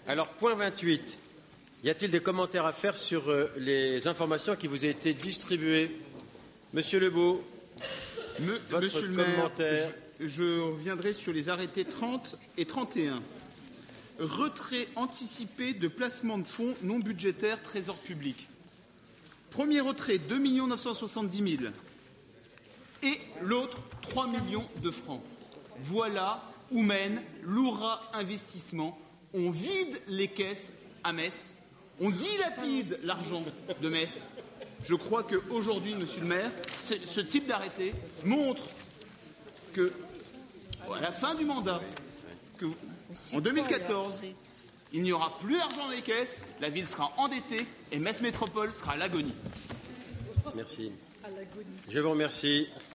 Alors, point 28. Y a-t-il des commentaires à faire sur les informations qui vous ont été distribuées? Monsieur Lebeau, Monsieur le maire, je reviendrai sur les arrêtés 30 et 31. Retrait anticipé de placement de fonds non budgétaires trésor public. Premier retrait, 2 970 000. Et l'autre, 3 millions de francs. Voilà où mène l'Oura Investissement. On vide les caisses à Metz. On dilapide l'argent de Metz. Je crois qu'aujourd'hui, monsieur le maire, ce type d'arrêté montre que, à la fin du mandat, en 2014, il n'y aura plus d'argent dans les caisses, la ville sera endettée et Metz Métropole sera à l'agonie. merci. Je vous remercie.